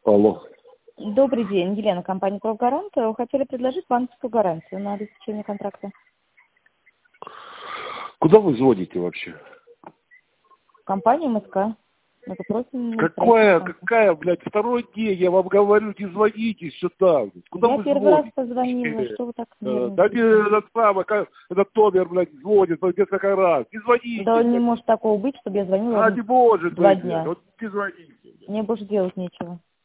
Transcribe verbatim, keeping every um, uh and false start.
Алло. Добрый день, Елена, компания «Профгарант». Хотели предложить банковскую гарантию на обеспечение контракта. Куда вы звоните вообще? Компания МСК. Это просим. Какая, какая, блядь, второй день я вам говорю, не звоните сюда. Куда Я вы первый раз звоните? позвонила, что вы так Э, Да нервничаете? не этот самый, как- этот номер, блядь, звонит по несколько раз. Не звоните. Да не блядь. может такого быть, чтобы я звонила А вам не может два быть, блядь. дня. Вот не звоните. Мне больше делать нечего.